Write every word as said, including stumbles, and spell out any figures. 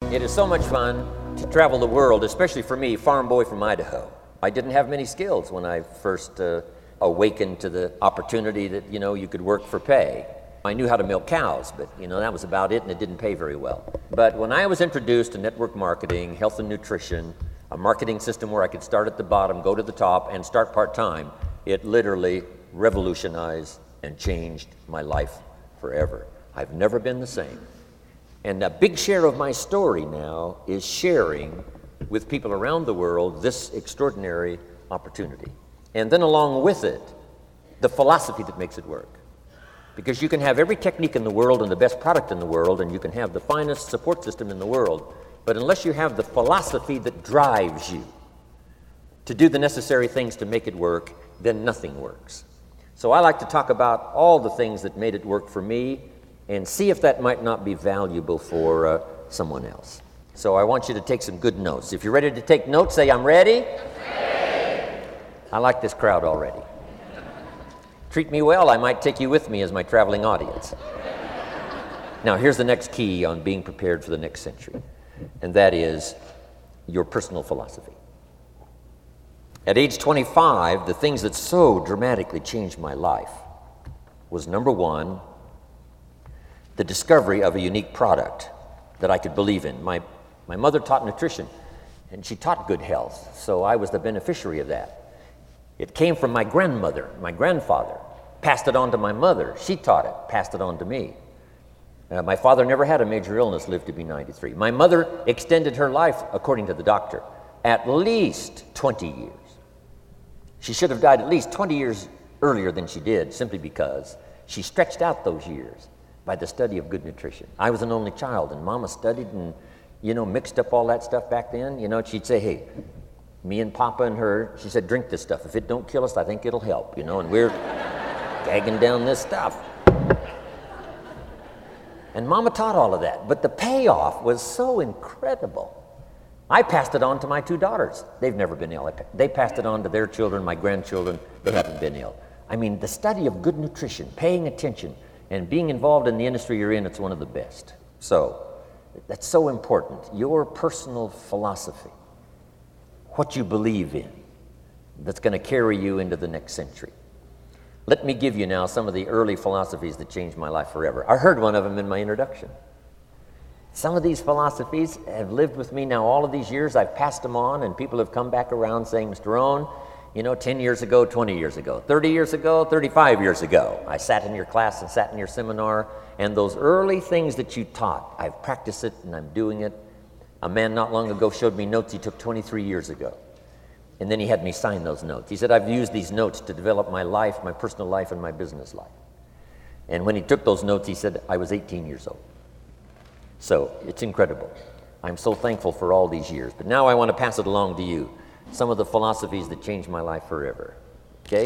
It is so much fun to travel the world, especially for me, farm boy from Idaho. I didn't have many skills when I first uh, awakened to the opportunity that, you know, you could work for pay. I knew how to milk cows, but, you know, that was about it, and it didn't pay very well. But when I was introduced to network marketing, health and nutrition, a marketing system where I could start at the bottom, go to the top, and start part-time, it literally revolutionized and changed my life forever. I've never been the same. And a big share of my story now is sharing with people around the world this extraordinary opportunity. And then along with it, the philosophy that makes it work. Because you can have every technique in the world and the best product in the world, and you can have the finest support system in the world, but unless you have the philosophy that drives you to do the necessary things to make it work, then nothing works. So I like to talk about all the things that made it work for me and see if that might not be valuable for uh, someone else. So I want you to take some good notes. If you're ready to take notes, say, I'm ready. Ready. I like this crowd already. Treat me well, I might take you with me as my traveling audience. Now, here's the next key on being prepared for the next century, and that is your personal philosophy. At age twenty-five, the things that so dramatically changed my life was, number one, the discovery of a unique product that I could believe in. My, my mother taught nutrition, and she taught good health, so I was the beneficiary of that. It came from my grandmother, my grandfather, passed it on to my mother. She taught it, passed it on to me. Uh, my father never had a major illness, lived to be ninety-three. My mother extended her life, according to the doctor, at least twenty years. She should have died at least twenty years earlier than she did, simply because she stretched out those years by the study of good nutrition. I was an only child, and Mama studied and, you know, mixed up all that stuff back then. You know, she'd say, hey, me and Papa and her, she said, drink this stuff. If it don't kill us, I think it'll help, you know, and we're gagging down this stuff. And Mama taught all of that, but the payoff was so incredible. I passed it on to my two daughters. They've never been ill. They passed it on to their children, my grandchildren. They haven't been ill. I mean, the study of good nutrition, paying attention, and being involved in the industry you're in, it's one of the best. So, that's so important. Your personal philosophy, what you believe in, that's going to carry you into the next century. Let me give you now some of the early philosophies that changed my life forever. I heard one of them in my introduction. Some of these philosophies have lived with me now all of these years. I've passed them on, and people have come back around saying, Mister Rohn, you know, ten years ago, twenty years ago, thirty years ago, thirty-five years ago, I sat in your class and sat in your seminar, and those early things that you taught, I've practiced it and I'm doing it. A man not long ago showed me notes he took twenty-three years ago, and then he had me sign those notes. He said, I've used these notes to develop my life, my personal life, and my business life. And when he took those notes, he said, I was eighteen years old. So it's incredible. I'm so thankful for all these years. But now I want to pass it along to you, some of the philosophies that changed my life forever.